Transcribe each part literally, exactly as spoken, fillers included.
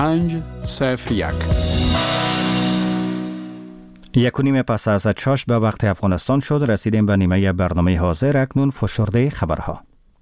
پنج صفر یک. یک و نیم پس از چاش به وقت افغانستان شد. رسیدیم به نیمه برنامه حاضر. اکنون فشرده خبرها.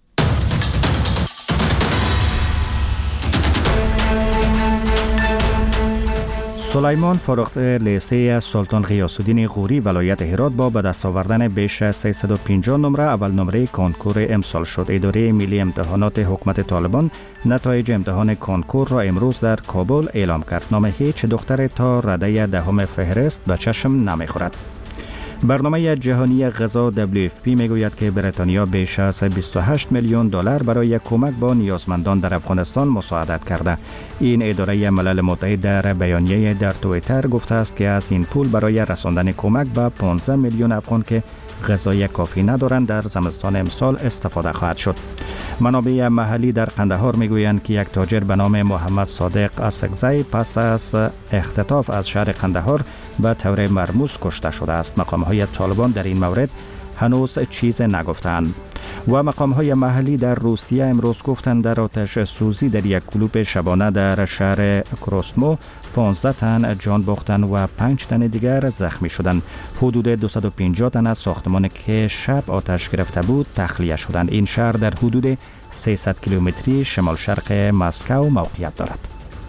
سلیمان فارخته لیسه سلطان غیاث‌الدین غوری ولایت هرات با به دست آوردن بیش از سیصد و پنجاه نمره اول نمره کنکور امسال شد. اداره ملی امتحانات حکومت طالبان نتایج امتحان کنکور را امروز در کابل اعلام کرد. نام هیچ دختر تا رده دهم فهرست به چشم نمیخورد. برنامه جهانی غذا دبلیو اف پی میگوید که بریتانیا بیش از بیست و هشت میلیون دلار برای کمک با نیازمندان در افغانستان مساعدت کرده. این اداره ملل متحد در بیانیه در توییتر گفته است که از این پول برای رساندن کمک به پانزده میلیون افغان که غذای کافی ندارند در زمستان امسال استفاده خواهد شد. منابع محلی در قندهار میگویند که یک تاجر به نام محمد صادق اسکزی پس از اختطاف از شهر قندهار به طور مرموز کشته شده است. مقام‌های طالبان در این مورد هنوز چیز نگفتند. و مقام‌های محلی در روسیه امروز گفتند در آتش سوزی در یک کلوب شبانه در شهر کروسمو پانزده تن جان باختند و پنج تن دیگر زخمی شدند. حدود دویست و پنجاه تن از ساختمانی که شب آتش گرفته بود تخلیه شدند. این شهر در حدود سیصد کیلومتری شمال شرق مسکو موقعیت دارد.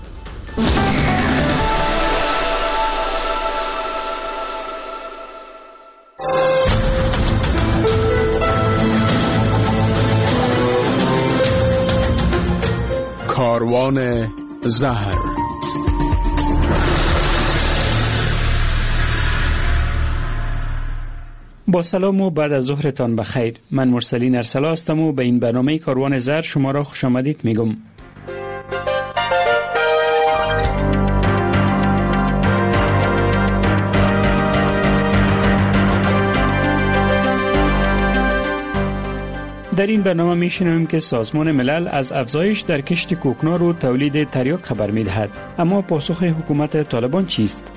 کاروان زهر. با سلام و بعد از ظهرتان بخیر. من مرسلین ارسلا هستم و به این برنامه کاروان زهر شما را خوش آمدید میگم. در این برنامه میشنویم که سازمان ملل از افزایش در کشت کوکنار و تولید تریاک خبر میدهد. اما پاسخ حکومت طالبان چیست؟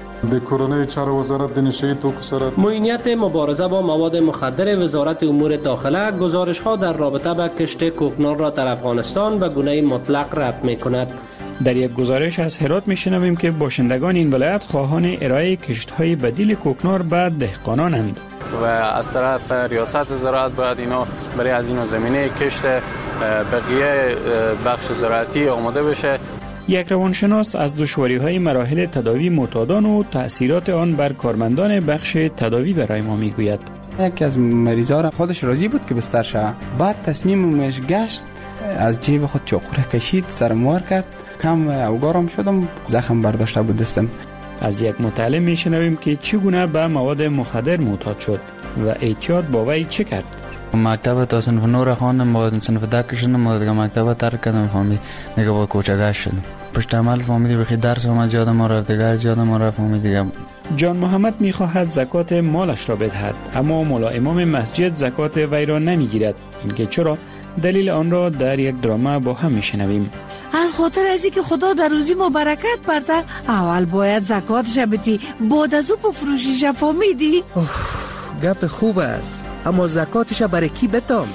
معینیت مبارزه با مواد مخدر وزارت امور داخله گزارش ها در رابطه با کشت کوکنار را در افغانستان به گونه مطلق رد می کند. در یک گزارش از هرات میشنویم که باشندگان این ولایت خواهان ارائه کشت های بدیل کوکنار به دهقانانند. و از طرف ریاست زراعت باید اینا برای از این زمینه کشت بقیه بخش زراعتی آماده بشه. یک روانشناس از دشواری‌های مراحل تداوی معتادان و تأثیرات آن بر کارمندان بخش تداوی برای ما میگوید. یکی از مریضا را خودش راضی بود که بستر شه، بعد تصمیمش گشت از جیب خود چاقو را کشید، سرموار کرد، کم اوگارم شدم، زخم برداشته بود دستم. از یک مطالعه میشنویم که چگونه به مواد مخدر معتاد شد و احتیاط با وی چه کرد. مکتب تا صنف نور خواندم، بعد صنف ده کشیدم، بعد مکتب ترک کردم، فهمید دیگه با کوچه گشت شدم. پشت عمل فهمیدی بخی درس اومد یادم رفت، دیگر یادم رفت، فهمید دیگه. جان محمد میخواهد زکات مالش را بدهد، اما مولا امام مسجد زکات وی را نمیگیرد. اینکه چرا؟ دلیل آن را در یک درامه با هم میشنویم. از خاطر ازی که خدا در روزی ما برکت برده، اول باید زکاتش بدی، بعد از او بفروشیش، فهمیدی؟ گپ خوب است، اما زکاتش برای کی بدم؟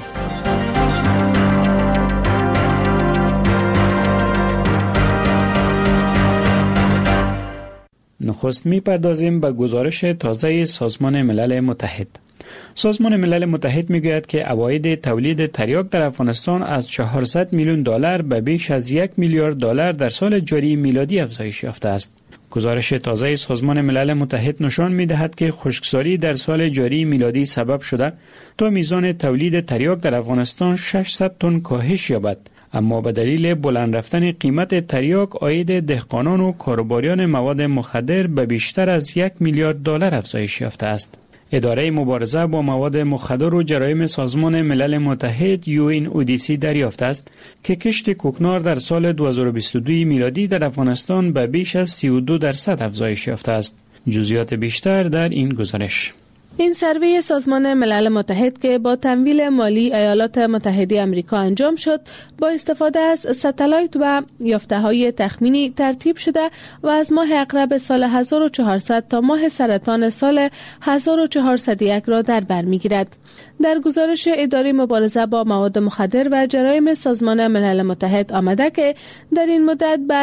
نخست میپردازیم به گزارش تازه سازمان ملل متحد. سازمان ملل متحد میگوید که عواید تولید تریاک در افغانستان از چهارصد میلیون دلار به بیش از یک میلیارد دلار در سال جاری میلادی افزایش یافته است. گزارش تازه سازمان ملل متحد نشان می‌دهد که خشکسالی در سال جاری میلادی سبب شده تا میزان تولید تریاک در افغانستان ششصد تن کاهش یابد، اما به دلیل بلند رفتن قیمت تریاک عاید دهقانان و کاروباریان مواد مخدر به بیشتر از یک میلیارد دلار افزایش یافته است. اداره مبارزه با مواد مخدر و جرایم سازمان ملل متحد یو این او دی سی دریافت است که کشت کوکنار در سال دو هزار و بیست و دو میلادی در افغانستان به بیش از سی و دو درصد افزایش یافته است. جزئیات بیشتر در این گزارش. این سروی سازمان ملل متحد که با تمویل مالی ایالات متحده آمریکا انجام شد، با استفاده از ستلایت و یافته‌های تخمینی ترتیب شده و از ماه عقرب سال هزار و چهارصد تا ماه سرطان سال هزار و چهارصد و یک را در بر می‌گیرد. در گزارش اداره مبارزه با مواد مخدر و جرایم سازمان ملل متحد آمده که در این مدت بر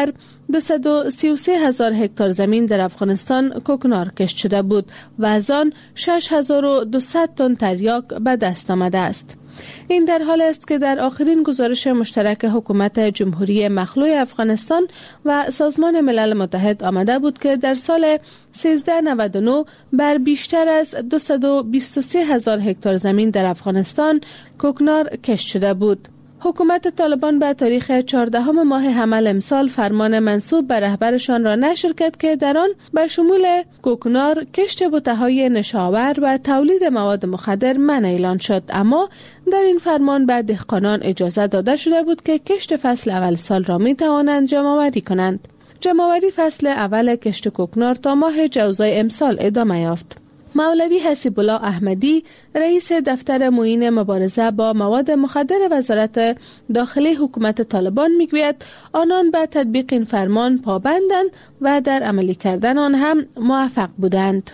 دویست و سی و سه هزار هکتار زمین در افغانستان کوکنار کشت شده بود و از آن شش هزار و دویست تن تریاک به دست آمده است. این در حال است که در آخرین گزارش مشترک حکومت جمهوری مخلوع افغانستان و سازمان ملل متحد آمده بود که در سال سیزده نود و نه بر بیشتر از دویست و بیست و سه هزار هکتار زمین در افغانستان کوکنار کشت شده بود. حکومت طالبان به تاریخ چهاردهم ماه حمل امسال فرمان منصوب به رهبرشان را نشر کرد که در آن به شمول کوکنار، کشت بوته‌های نشاور و تولید مواد مخدر منع اعلان شد، اما در این فرمان به دهقانان اجازه داده شده بود که کشت فصل اول سال را می توانند جمع‌آوری کنند. جمع‌آوری فصل اول کشت کوکنار تا ماه جوزای امسال ادامه یافت. مولوی حسیب الله احمدی رئیس دفتر معین مبارزه با مواد مخدر وزارت داخلی حکومت طالبان میگوید آنان به تطبیق این فرمان پابندند و در عملی کردن آن هم موفق بودند.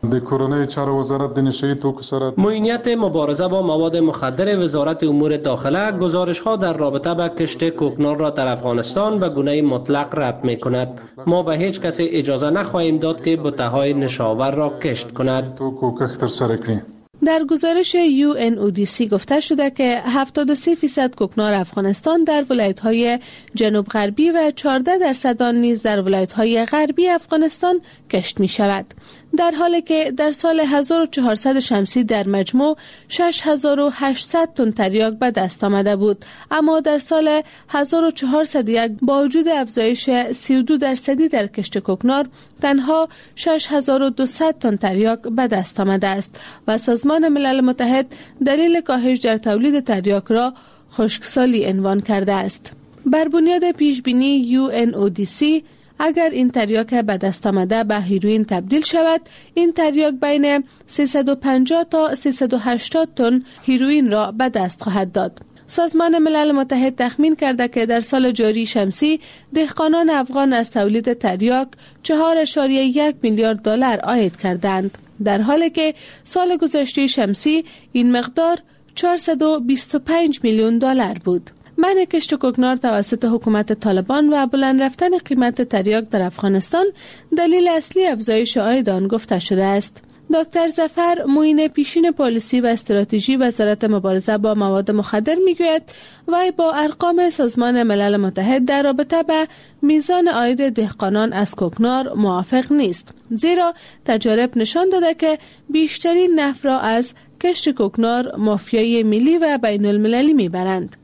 معینیت مبارزه با مواد مخدر وزارت امور داخله گزارش ها در رابطه با کشت کوکنار را در افغانستان به گونه مطلق رد می کند. ما به هیچ کسی اجازه نخواهیم داد که بوته‌های نشاور را کشت کند. در گزارش یو ان او دی سی گفته شده که هفتاد و سه درصد کوکنار افغانستان در ولایت‌های جنوب غربی و چهارده درصد آن نیز در ولایت‌های غربی افغانستان کشت می شود، در حالی که در سال هزار و چهارصد شمسی در مجموع شش هزار و هشتصد تن تریاک به دست آمده بود، اما در سال هزار و چهارصد و یک با وجود افزایش سی و دو درصدی در کشت کوکنار تنها شش هزار و دویست تن تریاک به دست آمده است و سازمان ملل متحد دلیل کاهش در تولید تریاک را خشکسالی عنوان کرده است. بر بنیاد پیشبینی یو ان او دی سی اگر این تریاک به دست آمده به هیروئین تبدیل شود، این تریاک بین سیصد و پنجاه تا سیصد و هشتاد تن هیروئین را به دست خواهد داد. سازمان ملل متحد تخمین کرده که در سال جاری شمسی دهقانان افغان از تولید تریاک چهار و یک میلیارد دلار عاید کردند، در حالی که سال گذشته شمسی این مقدار چهارصد و بیست و پنج میلیون دلار بود. منع کشت کوکنار توسط حکومت طالبان و بلند رفتن قیمت تریاک در افغانستان دلیل اصلی افزایش عاید آن گفته شده است. دکتر ظفر معین پیشین پالیسی و استراتژی وزارت مبارزه با مواد مخدر میگوید وی با ارقام سازمان ملل متحد در رابطه به میزان عاید دهقانان از کوکنار موافق نیست، زیرا تجارب نشان داده که بیشترین نفع را از کشت کوکنار مافیای ملی و بین المللی میبرند.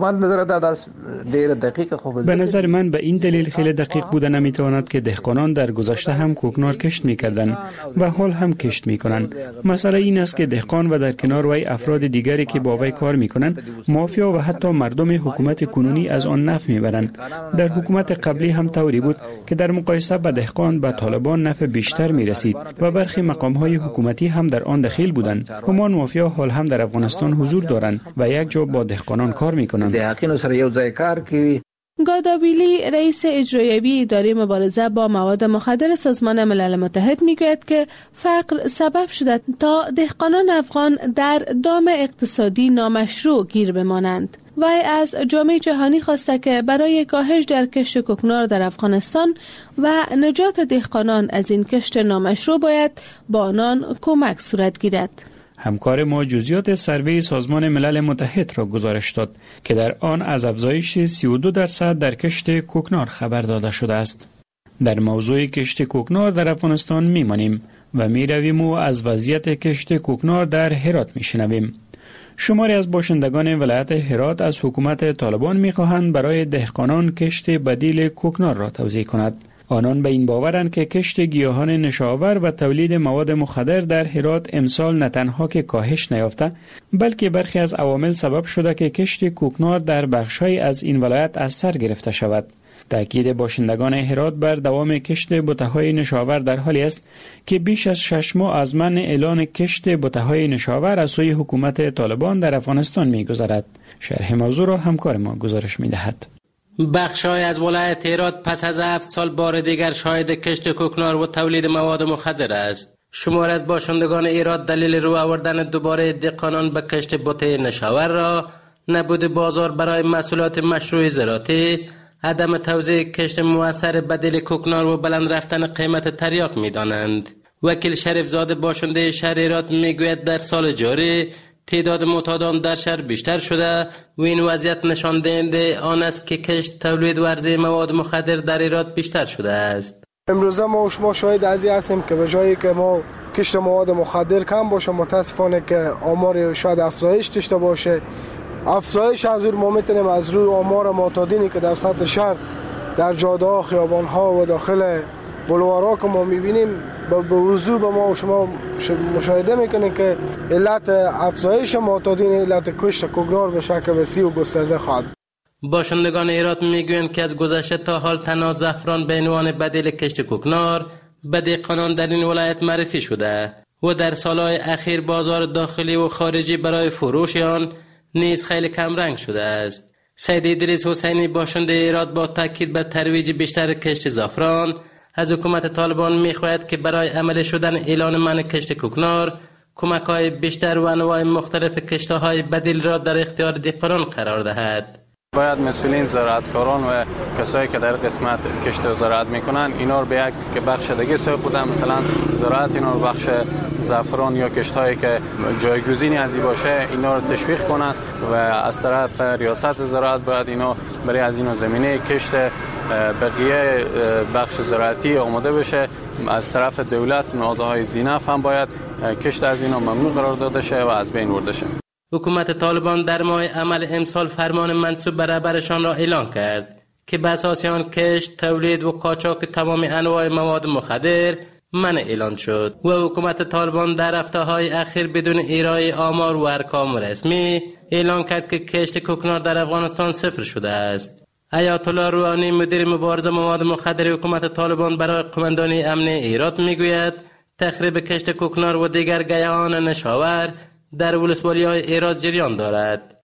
به نظر من به این دلیل خیلی دقیق بوده نمیتواند که دهقانان در گذشته هم کوکنار کشت میکردند و حال هم کشت میکنند. مسئله این است که دهقان و در کنار وی افراد دیگری که با وی کار میکنند، مافیا و حتی مردم حکومت کنونی از آن نفع میبرند. در حکومت قبلی هم طوری بود که در مقایسه با دهقان به طالبان نفع بیشتر میرسید و برخی مقامهای حکومتی هم در آن دخیل بودند. همان مافیا حال هم در افغانستان حضور دارند و یک جا با دهقانان کار میکنند. گاداویلی رئیس اجرایی اداره مبارزه با مواد مخدر سازمان ملل متحد میگوید که فقر سبب شده تا دهقانان افغان در دام اقتصادی نامشروع گیر بمانند. وی از جامعه جهانی خواسته که برای کاهش در کشت کوکنار در افغانستان و نجات دهقانان از این کشت نامشروع باید با آنان کمک صورت گیرد. همکار ما جزئیات سروی سازمان ملل متحد را گزارش داد که در آن از افزایش سی و دو درصد در کشت کوکنار خبر داده شده است. در موضوع کشت کوکنار در افغانستان میمانیم و میرویم و از وضعیت کشت کوکنار در هرات میشنویم. شماری از باشندگان ولایت هرات از حکومت طالبان میخواهند برای دهقانان کشت بدیل کوکنار را توزیع کند. آنان به این باورند که کشت گیاهان نشاور و تولید مواد مخدر در هرات امسال نه تنها که کاهش نیافته، بلکه برخی از عوامل سبب شده که کشت کوکنار در بخش‌های از این ولایت از سر گرفته شود. تاکید باشندگان هرات بر دوام کشت بوته‌های نشاور در حالی است که بیش از شش ماه از منع اعلان کشت بوته‌های نشاور از سوی حکومت طالبان در افغانستان می‌گذرد. شرح موضوع را همکار ما گزارش می‌دهد. بخش‌های از ولایت هرات پس از هفت سال بار دیگر شاهد کشت کوکنار و تولید مواد مخدر است. شمار از باشندگان هرات دلیل رو آوردن دوباره دهقانان به کشت بوته نشاور را نبود بازار برای محصولات مشروع زراعتی، عدم توزیع کشت مؤثر بدیل کوکنار و بلند رفتن قیمت تریاک می‌دانند. وکیل شریف زاده باشنده شهر ایراد میگوید در سال جاری تعداد معتادان در شهر بیشتر شده و این وضعیت نشان دهنده آن است که کشت تولید و عرضه مواد مخدر در ایراد بیشتر شده است. امروز ما و شما شاهد از این هستیم که به جایی که ما کشت مواد مخدر کم باشه، متاسفانه که آمار شاید افزایش داشته باشه. افزایش از اون ما میتونیم از روی آمار معتادینی که در سطح شهر در جاده ها، خیابان ها و داخل بلوارها که ما میبینیم به وضوح به ما و شما مشاهده میکنیم که علت افزایش معتادین علت کشت کوکنار به شکل وسیع و گسترده خواهد. باشندگان ایراد میگویند که از گذشته تا حال تنها زعفران به عنوان بدیل کشت کوکنار به دهقانان در این ولایت معرفی شده و در سالهای اخیر بازار داخلی و خارجی برای فروش آن نیز خیلی کم رنگ شده است. سید ادریس حسینی باشنده ایراد با تاکید بر ترویج بیشتر کشت زعفران از حکومت طالبان میخواهد که برای عملی شدن اعلان منع کشت کوکنار کمک‌های بیشتر و انواع مختلف کشت‌های بدیل را در اختیار دهقانان قرار دهد. باید مسئولین زراعتکاران و کسایی که در قسمت کشت و زراعت میکنن اینا رو به یک بخش دیگه سوق بدن، مثلا زراعت اینا رو بخش زعفران یا کشت‌هایی که جایگزینی از این باشه اینا رو تشویق کنن و از طرف ریاست زراعت باید اینا برای از اینا زمینه کشت بقیه بخش زراعتی آماده بشه. از طرف دولت نهادهای زینف هم باید کشت از اینا ممنوع قرار داده شه و از بین برده شه. حکومت طالبان در ماه عمل امسال فرمان منصوب بر رهبرشان را اعلان کرد که به اساس آن کشت، تولید و قاچاق تمام انواع مواد مخدر منع اعلان شد و حکومت طالبان در هفته‌های اخیر بدون ارائه آمار و ارقام رسمی اعلان کرد که کشت کوکنار در افغانستان صفر شده است. آیت الله روحانی مدیر مبارزه مواد مخدر حکومت طالبان برای قماندانی امن ایراد میگوید تخریب کشت کوکنار و دیگر گیاهان نشاور در ولسوالی‌های ایراد جریان دارد.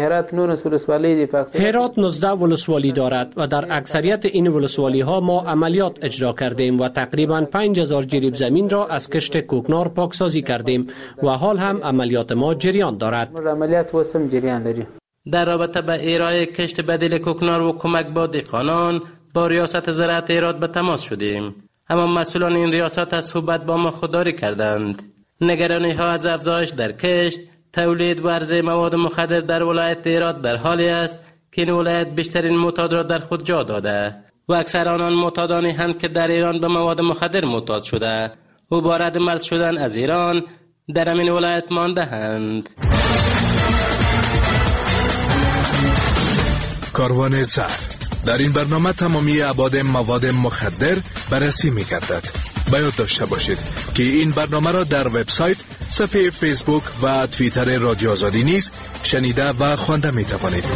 هرات نوزده ولسوالی دارد و در اکثریت این ولسوالی ها ما عملیات اجرا کردیم و تقریباً پنج هزار جریب زمین را از کشت کوکنار پاکسازی کردیم و حال هم عملیات ما جریان دارد. عملیات وسم جریان داریم. در رابطه به ارائه کشت بدیل کوکنار و کمک با دهقانان با ریاست زراعت ایراد به تماس شدیم، اما مسئولان این ریاست از صحبت با ما خودداری کردند. نگرانی ها از افزایش در کشت، تولید و عرضه مواد مخدر در ولایت ایراد در حالی است که این ولایت بیشترین معتاد را در خود جا داده و اکثر آنان معتادانی هستند که در ایران به مواد مخدر معتاد شده و با رد مرز شدن از ایران در همین ولایت مانده اند. کاروان زهر در این برنامه تمامی ابعاد مواد مخدر بررسی می‌گردد. باید داشته باشید که این برنامه را در وبسایت، صفحه فیسبوک و توییتر رادیو آزادی نیز شنیده و خوانده می توانید.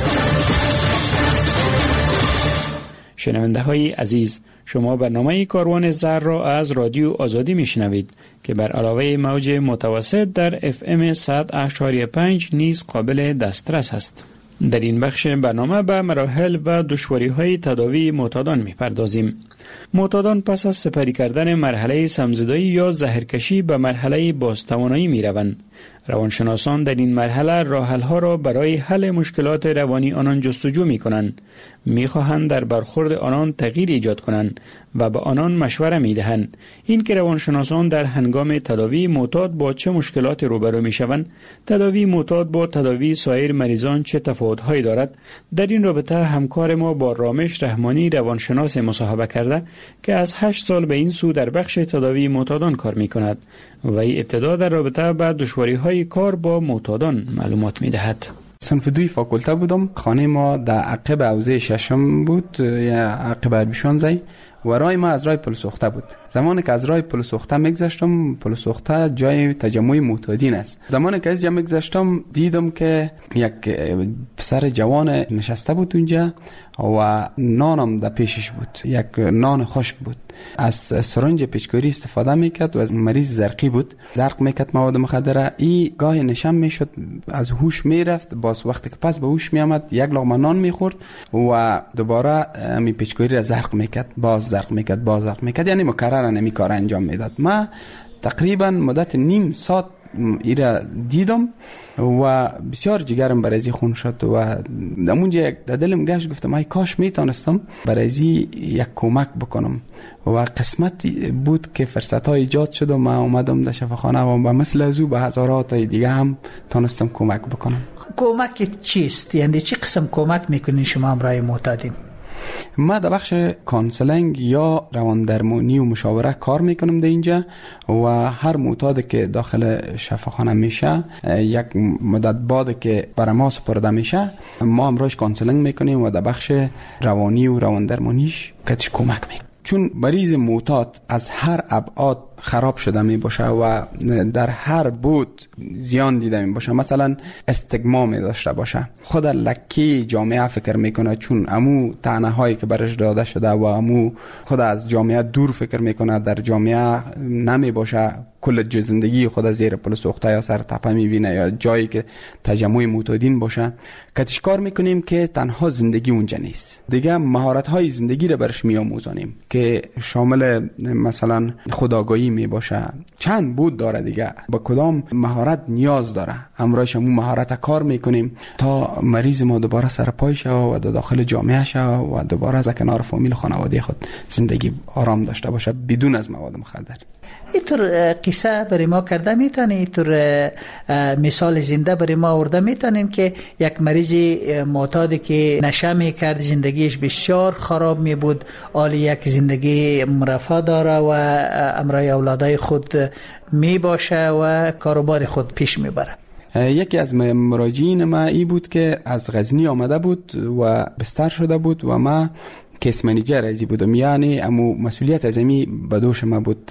شنونده های عزیز، شما برنامه کاروان زهر را از رادیو آزادی می شنوید که بر علاوه موج متوسط در اف ام صد اشاری پنج نیز قابل دسترس است. در این بخش برنامه به مراحل و دشواری های تداوی معتادان می پردازیم. معتادان پس از سپری کردن مرحله سمزدایی یا زهرکشی به مرحله بازتوانایی می روند. روانشناسان در این مرحله راه‌حل‌ها را برای حل مشکلات روانی آنان جستجو می کنند. می خواهند در برخورد آنان تغییر ایجاد کنند و به آنان مشوره می دهند. این که روانشناسان در هنگام تداوی معتاد با چه مشکلات روبرو می شوند، تداوی معتاد با تداوی سایر مریضان چه تفاوت‌هایی دارد، در این رابطه همکار ما با رامش رحمانی روانشناس مصاحبه کرده که از هشت سال به این سو در بخش تداوی معتادان کار می کند و ای ابتدا در رابطه با دشواری‌های کار با معتادان معلومات می دهد. صنف دوی فاکولته بودم. خانه ما در عقب حوزه ششم بود یا عقب اربیشانزی و رای ما از رای پلسوخته بود. زمانی که از رای پلسوخته میگذشتم، پلسوخته جای تجمع معتادین است. زمانی که از جا میگذشتم دیدم که یک پسر جوان نشسته بود اونجا و نانم در پیشش بود، یک نان خشک بود. از سرنج پیچکاری استفاده میکرد و از مریض زرقی بود، زرق میکرد مواد مخدره. این گاهی نشم میشد، از هوش میرفت، باز وقتی که پس به هوش میامد یک لقمه نان میخورد و دوباره می پیچکاری را زرق میکرد، باز زرق میکرد، باز زرق میکرد، یعنی مکرر نمی کار انجام میداد. ما تقریبا مدت نیم ساعت ایره دیدم و بسیار جگرم برای ازی خون شد و دمونجا یک دلم گشت، گفتم ای کاش میتونستم برای ازی یک کمک بکنم و قسمت بود که فرصت های ایجاد شد و من اومدم در شفاخانه و مثل ازو به هزارات دیگه هم تونستم کمک بکنم. کمک چیست؟ یعنی چی قسم کمک میکنین شما همراه معتادین؟ ما در بخش کانسلینگ یا روان درمانی و مشاوره کار میکنم در اینجا و هر معتاد که داخل شفاخانه میشه یک مدت بعد که برای ما سپرده میشه ما امروز کانسلینگ میکنیم و در بخش روانی و روان درمانیش کتش کمک میکنیم. چون مریض معتاد از هر ابعاد خراب شده می باشه و در هر بود زیان دیده می باشه، مثلا استگما می داشته باشه، خود لکی جامعه فکر میکنه چون امو طعنه هایی که برش داده شده و امو خود از جامعه دور فکر میکنه، در جامعه نمی باشه، کل زندگی خود زیر پل سوخته یا سر تپه میبینه یا جایی که تجمع معتادین باشه. کتش کار میکنیم که تنها زندگی اونجا نیست، دیگه مهارت های زندگی رو برش میآموزانیم که شامل مثلا خودآگاهی می باشه، چند بود داره دیگه، با کدام مهارت نیاز داره، امروز همون مهارت کار میکنیم تا مریض ما دوباره سر پای شه و داخل جامعه شه و دوباره از کنار فامیل خانواده خود زندگی آرام داشته باشه بدون از مواد مخدر. اینطور قصه برای ما کرده میتونی، اینطور مثال زنده برای ما آورده میتونین که یک مریض معتادی که نشه میکرد، زندگیش بسیار خراب می بود، آلی یک زندگی مرفه داره و امرای اولادای خود می باشه و کاروبار خود پیش میبره. یکی از مراجعین ما ای بود که از غزنی آمده بود و بستر شده بود و ما کیس منیجر ازی بودم، یعنی امو مسئولیت ازمی بدوش ما بود.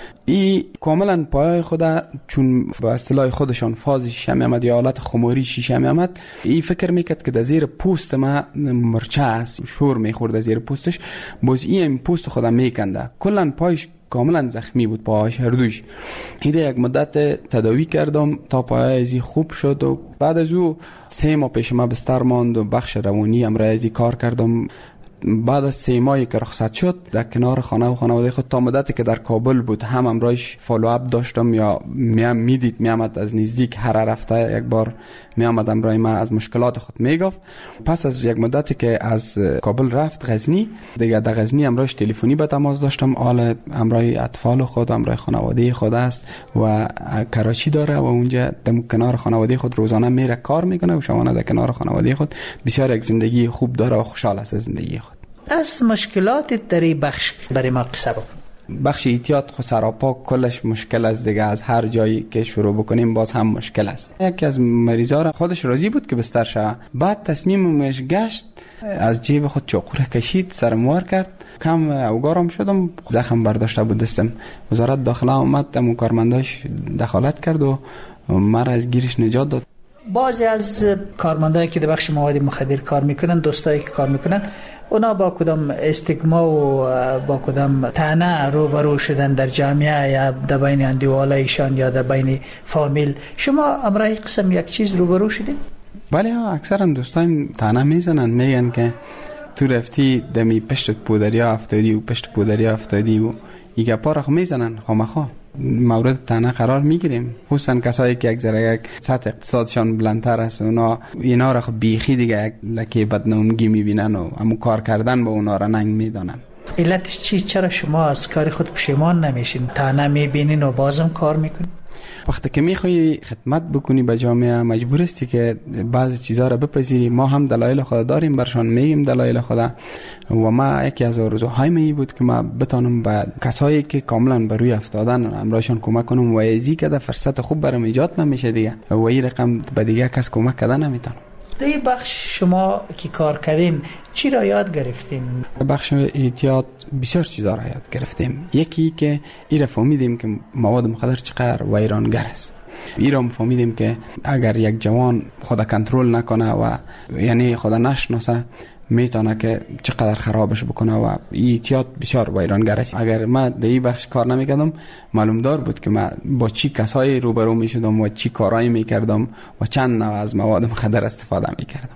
ای کاملا پایای خدا چون با اصطلاح خودشان فاز شیشه می آمد یا حالت خماری شیشه می آمد، ای فکر میکرد که در زیر پوست ما مرچه است، شور میخورد در زیر پوستش، باز ای این پوست خدا میکنده، کلا پایش کاملا زخمی بود، پاهاش هر دوش. ایره یک مدت تداوی کردم تا پای ازی خوب شد و بعد از او سه ماه پیش ما بستر ماند و بخش روانی امرای ازی کار کردم. بعد از سه ماهی که رخصت شد در کنار خانه و خانواده خود تا مدتی که در کابل بود هم امرایش فالو اپ داشتم یا میام میدید میامد از نزدیک، هر رفته یک بار میامد امرای ما از مشکلات خود میگفت. پس از یک مدتی که از کابل رفت غزنی، دیگه در غزنی امرایش تلفنی به تماس داشتم، آل امرای اطفال خود امرای خانواده خود است و کراچی داره و اونجا در کنار خانواده خود روزانه میره کار میکنه و شبانه در کنار خانواده خود بسیار یک زندگی خوب داره و خوشحال است از زندگی خود. از مشکلات در این بخش برای ما قصه بکن. بخش احتیاط خود سراپا کلش مشکل است دیگه، از هر جایی که شروع بکنیم باز هم مشکل است. یکی از مریضا را خودش راضی بود که بستر شه، بعد تصمیمش گشت از جیب خود چاقو کشید، سرموار کرد، کم اوگارم شدم، زخم برداشته بود دستم. وزارت داخله اومد، همون کارمنداش دخالت کرد و مرا از گیرش نجات داد. بعضی از کارمندایی که در بخش مواد مخدر کار میکنن، دوستایی که کار میکنن، اونا با کدام استگما و با کدام طعنه روبرو شدن در جامعه یا در بین اندیوالایشان یا در بین فامیل. شما امرای قسم یک چیز روبرو شدین؟ بله ها، اکثرا دوستایم طعنه میزنن، میگن که تو رفتی دمی پشت پودریا افتادی و پشت پودریا افتادی و یک پارخ میزنن خامخا. مورد طعنه قرار میگیریم، خصوصا کسایی که یک ذره یک سطح اقتصادشان بلندتر است، اونا اینا را بیخی دیگه یک لکه بدنامگی میبینن و همون کار کردن با اونا را ننگ میدانن. علتش چی؟ چرا شما از کار خود پشیمان نمیشین؟ طعنه میبینین و بازم کار میکنین؟ وقتی که میخوای خدمت بکنی به جامعه مجبور هستی که بعضی چیزها را بپذیری. ما هم دلایل خود داریم، برشان میگیم دلایل خود و ما یکی از آرزوهای می بود که ما بتونم به کسایی که کاملا بر روی افتادن امرایشان کمک کنم و ازی که در فرصت خوب برام ایجاد نمیشه دیگه و این رقم به دیگه کس کمک کردن نمیتونم. در این بخش شما که کار کردین چی را یاد گرفتین؟ بخش احتیاط بسیار چیزا را یاد گرفتیم. یکی که این را فهمیدیم که مواد مخدر چقدر ویرانگر است. این را فهمیدیم که اگر یک جوان خود کنترل نکنه و یعنی خود نشناسه میتونه که چقدر خرابش بکنه و این احتیاط بسیار ویرانگر است. اگر ما در این بخش کار نمیکردم معلوم دار بود که ما با چی کسایی روبرو میشدم و چی کارایی میکردم و چند نوع از مواد مخدر استفاده میکردم.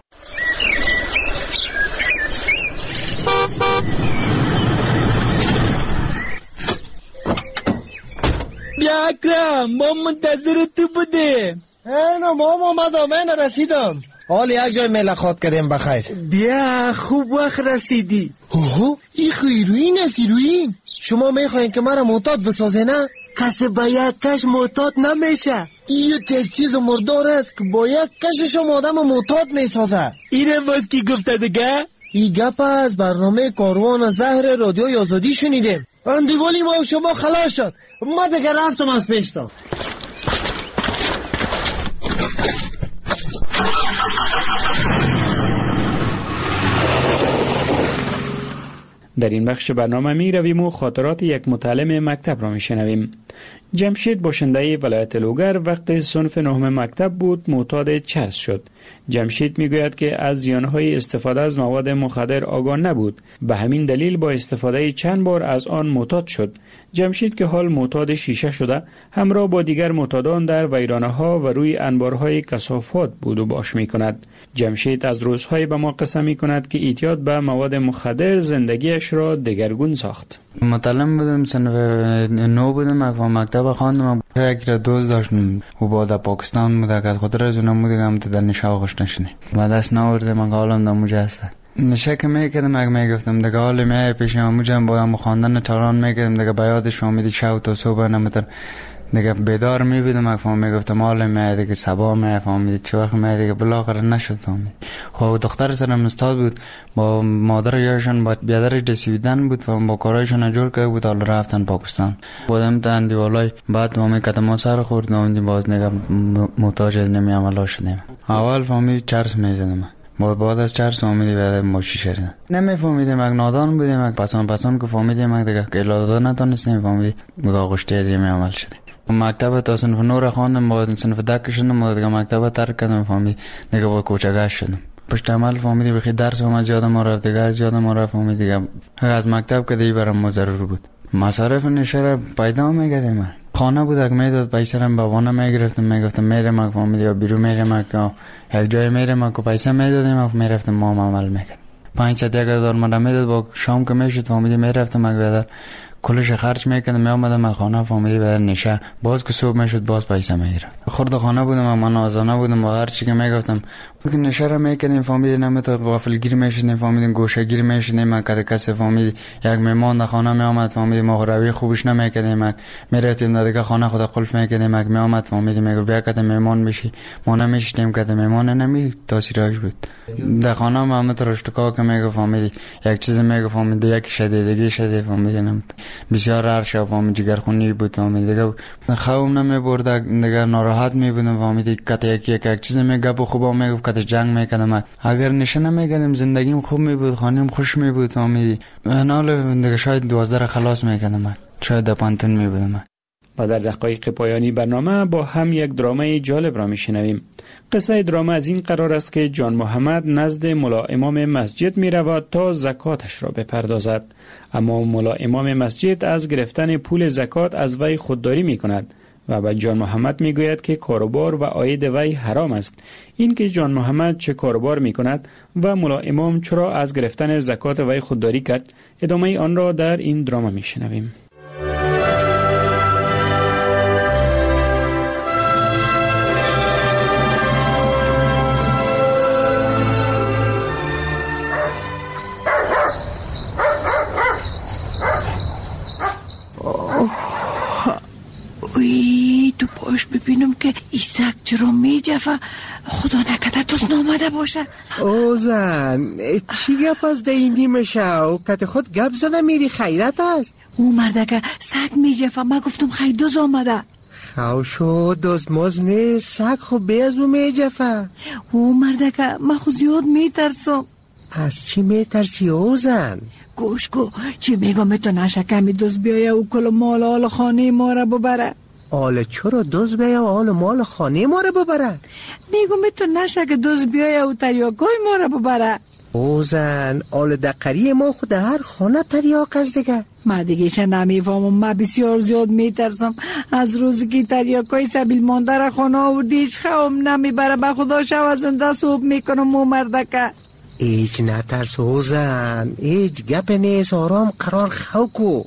بیا اکرم، ما منتظر تو بودیم. اینا ما آمدم، اینا رسیدم. حال یک جای ملاقات کردیم بخیر. بیا خوب وقت رسیدی. اوه این خیروین است ایروین. شما میخواین که مرا معتاد بسازه نه؟ کسی باید کش معتاد نمیشه. این یک چیز مردار است که باید کشش آدم معتاد میسازه. اینه باز کی گفته دیگه؟ این گپ از برنامه کاروان زهر رادیوی آزادی شنیدیم. اندیوالی ما و شما خلاص شد. ما دیگه رفتم از پیشتا. در این بخش برنامه می رویم و خاطرات یک متعلم مکتب را می شنویم. جمشید باشنده ولایت لوگر وقت صنف نهم مکتب بود معتاد چرس شد. جمشید می گوید که از زیانهای استفاده از مواد مخدر آگاه نبود، به همین دلیل با استفاده چند بار از آن معتاد شد. جمشید که حال معتاد شیشه شده همراه با دیگر معتادان در ویرانه ها و روی انبارهای کثافات بود و باش می کند. جمشید از روزهای به ما قسم می کند که اعتیاد به مواد مخدر زندگیش را دگرگون ساخت. متعلم بودم، صنف نو بودم، مکتب خواندم. یک را دوست داشتم و با در پاکستان بوده که خود را زنم بوده که هم در نشه آغش نشنه و دست نورده من قالم در موجه هسته نشه که میکردم اگه میگفتم دیگه حالی می پیش موجه هم باید خواندن تاران میکردم دیگه بیادش فهمیدی شو تا صبح نمیتر دیگه بیدار میبیدم اگه فهم میگفتم حالی می دیگه سبا می فهمیدی چه وقت می دیگه بلاغره نشد فهمیدی. خب دختر سرم استاد بود، با مادر یاشون با بیادرش دسیدن بود و با کارایشون جور که بود حالا رفتن پاکستان. بودم تا اندیوالای بعد ما کتما سر خورد نامدیم باز نگه محتاج از نمی عملا شدیم. اول فهمیدی چرس میزدم، با بعد از چرس فهمیدی بعد ماشی شدیم. نمی فهمیدیم اگه نادان بودیم اگه پسان پسان که فهمیدیم اگه دیگه که داده نتونستیم فهمیدی بگاه غشتی از یمی عمل شدیم. مکتب تا صنف نور خواندم، بعد صنف دک شدم، بعد دیگه مکتب ترک کردم فهمیدی دیگه با کوچگش شدم. پشت عمل فهمیدی بخی درس اومد زیاده ما رفت دیگر زیاده ما رفت فهمیدی دیگه از مکتب که دیگه برام ضرور بود. مصارف نشه پیدا میگردیم من خانه بود اگه میداد پیسه رم بابانه میگرفتم میگفتم میرم اگه فهمیدی یا بیرو میرم اگه یک جای میرم اگه پیسه میدادیم اگه میرفتم ما عمل میکرد پنج ست یک هزار من میداد با شام که میشد فهمیدی میرفتم اگه بیادر کلش خرج میکردم میامدم از خانه فهمیدی بعد نشه باز که صبح میشد باز پیسه میگرفت. خورد خانه بودم من آزانه بودم و هر چی که میگفتم که نشه را میکردیم فهمیدی نمیتون غافلگیر میشدیم فهمیدی گوشهگیر میشدیم کد کسی فهمیدی یک میمان در خانه میامد فهمیدی ما روی خوبش نمیکردیم میرفتیم دیگه خانه خود قلف میکردیم یک میامد فهمیدی میگه بیا کد میمان بشی ما نمیشتیم کد میمان نمی تاثیرش بود. در خانه محمد رشتکا که میگه فهمیدی یک چیز میگه فهمیدی یک شدیدگی شده فهمیدی نمیت بسیار عرشه فهمیدی جگرخونی بود فهمیدی دیگه خوام نمیبرد دیگه ناراحت میبودم فهمیدی کت یک یک یک چیز میگه بو خوبا میگه کت جنگ میکردم اگر نشه نمیکردم زندگیم خوب میبود خانم خوش میبود فهمیدی حالا دیگه شاید دوازده خلاص میکردم شاید در پانتون میبودم. و در دقایق پایانی برنامه با هم یک درامه جالب را میشنویم. قصه درامه از این قرار است که جان محمد نزد ملا امام مسجد می رود تا زکاتش را بپردازد، اما ملا امام مسجد از گرفتن پول زکات از وی خودداری می کند و به جان محمد می گوید که کاروبار و عاید وی حرام است. این که جان محمد چه کاروبار می کند و ملا امام چرا از گرفتن زکات وی خودداری کرد، ادامه آن را در این درامه می شنویم. وی تو پاش ببینم که ایسک چرا می جفه خدا نکده توست نامده باشه. او زن چی گپ از دیندی میشه و کت خود گپ زده میری خیرت است. او مرده که سگ می جفه ما گفتم خیلی دوز آمده. خواو شو دوز موز نیست سگ خب بیازو می جفه. او مرده که ما خود زیاد می ترسم. از چی می ترسی او زن؟ گوش کو چی میگم تو نشه کمی دوز بیایه و کل مال آل خانه ما را ببره. آل چرا دوز بیایه و آل مال خانه ما را ببره؟ میگم تو نشه که دوز بیایه و تریاکای ما را ببره. او زن آل دقری ما خود هر خانه تریاک از دیگه. ما دیگه شه نمیفهمم، ما بسیار زیاد میترسم از روزی که تریاکای سبیل مانده را خانه آوردیش خوام نمیبره به خدا شو زنده صوب میکنم و مرده که ایج نترس او زن ایج گپ نیست آرام قرار خو کو.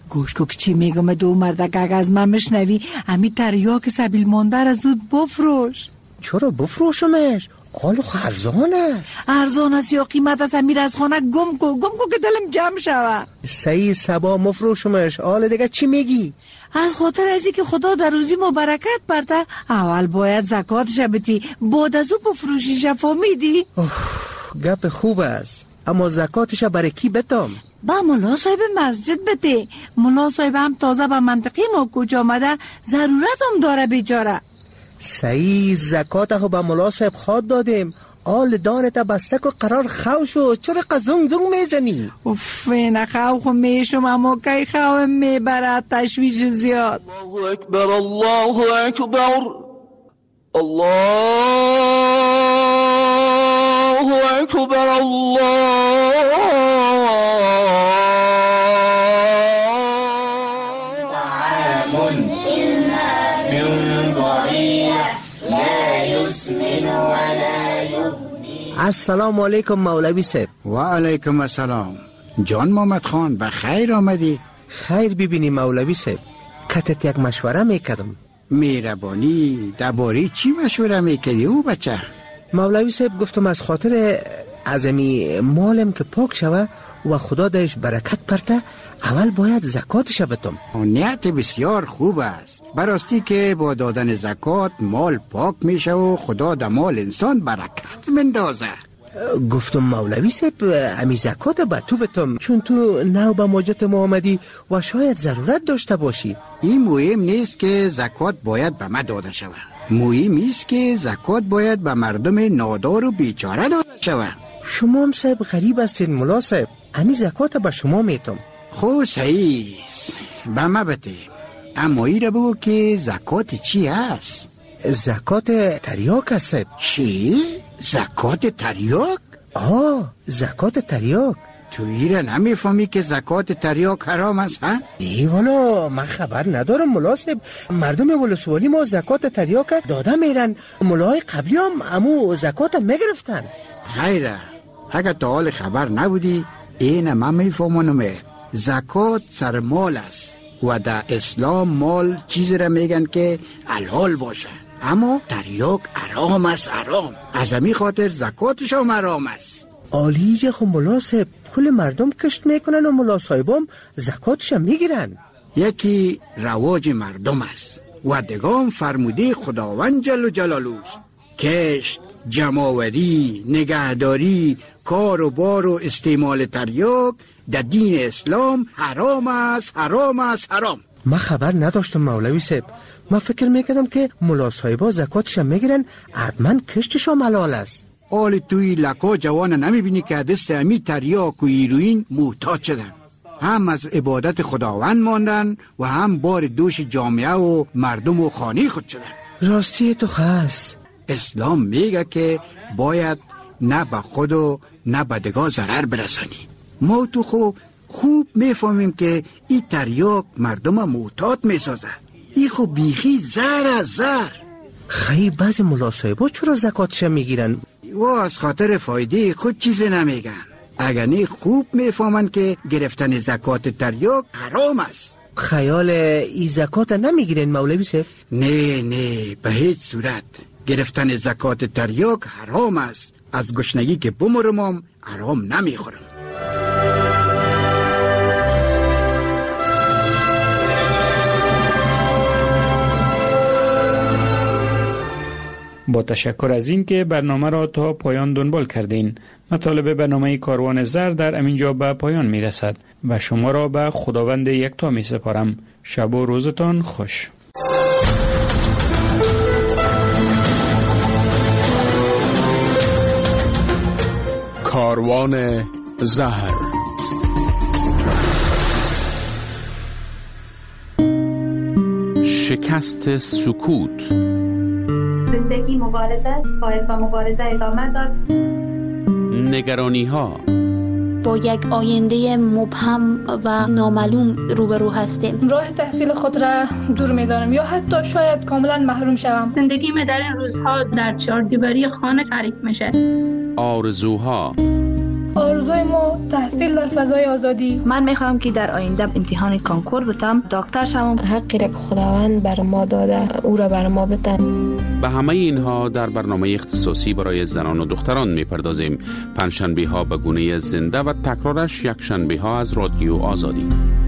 گوش کو که چی میگم دو مردک اگه از من مشنوی امی تریاک سبیل مانده را زود بفروش. چرا بفروشمش؟ آلو ارزان است. ارزان است یا قیمت است امیر از خانه گم کو گم کو که دلم جمع شوه. سعی سبا مفروشمش. آل دیگه چی میگی؟ از خاطر ازی که خدا در روزی ما برکت برده اول باید زکاتش بدی بعد از او بفروشیش. فهمیدی؟ گپ خوب است اما زکاتش برای کی بدم؟ با ملا صاحب مسجد بده. ملا صاحب هم تازه به منطقه ما کوچ آمده ضرورت هم داره بیچاره. صحیح زکات ها به ملا صاحب خواد دادیم. آل دانتا بستک و قرار خو شو. چرا قزنگ زنگ میزنی؟ اوف نه خو خو میشم اما کی خو میبرد تشویش زیاد. الله اکبر الله اکبر الله اکبر الله السلام علیکم مولوی صاحب. و علیکم السلام. جان محمد خان بخیر آمدی. خیر ببینی مولوی صاحب، کتت یک مشوره میکردم. میربانی درباره چی مشوره میکردی او بچه؟ مولوی صاحب گفتم از خاطر عظمی مالم که پاک شوه و خدا دهش برکت پرته اول باید زکاتش بدم. نیت بسیار خوب است. براستی که با دادن زکات مال پاک میشه و خدا در مال انسان برکت مندازه. گفتم مولوی صاحب امی زکات به تو بدم چون تو نو به ماجت ما آمدی و شاید ضرورت داشته باشی. این مهم نیست که زکات باید به من داده شود. مهم است که زکات باید به مردم نادار و بیچاره داده شود. شما هم صاحب غریب هستین ملا صاحب. امی زکات به شما میتم. خو صحیح به ما بده. اما ای را بگو که زکات چی هست؟ زکات تریاک هست. چی؟ زکات تریاک؟ آه زکات تریاک. تو ای را نمیفهمی که زکات تریاک حرام است ها؟ ای والا من خبر ندارم ملا صاحب. مردم ولسوالی ما زکات تریاک داده میرن. ملای قبلی هم امو زکات میگرفتن. خیره اگر تا حال خبر نبودی این من میفهمونم. زکات سر مال است و در اسلام مال چیزی را میگن که حلال باشه، اما تریاک حرام است. حرام از همین خاطر زکاتش هم حرام است. عالیه خو ملا صاحب کل مردم کشت میکنن و ملا صاحبام زکاتش میگیرن. یکی رواج مردم است و دگام فرموده خداوند جل جلاله است. کشت، جمع‌آوری، نگهداری، کار و بار و استعمال تریاک در دین اسلام حرام است. حرام است. حرام. من خبر نداشتم مولوی صاحب. من فکر میکردم که ملا صاحبا زکاتش میگیرن حتما کشتش هم حلال است. آل توی لکا جوان نمیبینی که دست امی تریاک و هیروئین محتاج شدن؟ هم از عبادت خداوند ماندن و هم بار دوش جامعه و مردم و خانه خود شدن. راستی تو خاص اسلام میگه که باید نه به خود و نه به دگاه ضرر برسانی. ما تو خو خوب میفهمیم که این تریاک مردم محتاط میسازه. این خو بیخی زر از زر. خیلی بعضی ملا صاحبا چرا زکاتش میگیرن؟ و از خاطر فایده خود چیزی نمیگن. اگر نه خوب میفهمن که گرفتن زکات تریاک حرام است. خیال ای زکات نمیگیرن مولوی صاحب؟ نه نه به هیچ صورت. گرفتن زکات تریاک حرام است. از گشنگی که بمرمم حرام نمیخورم. با تشکر از این که برنامه را تا پایان دنبال کردین. مطالب برنامه کاروان زر در همینجا به پایان می رسد و شما را به خداوند یکتا می سپارم. شب و روزتان خوش. کاروان زهر. شکست سکوت. زندگی مبارزه باید با مبارزه ادامه داد. نگرانی ها. با یک آینده مبهم و نامعلوم روبرو هستیم. راه تحصیل خود را دور می‌دانم یا حتی شاید کاملا محروم شوم. زندگی در این روزها در چهار دیواری خانه تعریف میشه. آرزوها. آرزوی ما تحصیل در فضای آزادی. من میخوام که در آینده امتحان کانکور بتم، دکتر شوم. حقی را که خداوند بر ما داده او را بر ما بده. به همه اینها در برنامه اختصاصی برای زنان و دختران میپردازیم. پنجشنبه ها به گونه زنده و تکرارش یک شنبه ها از رادیو آزادی.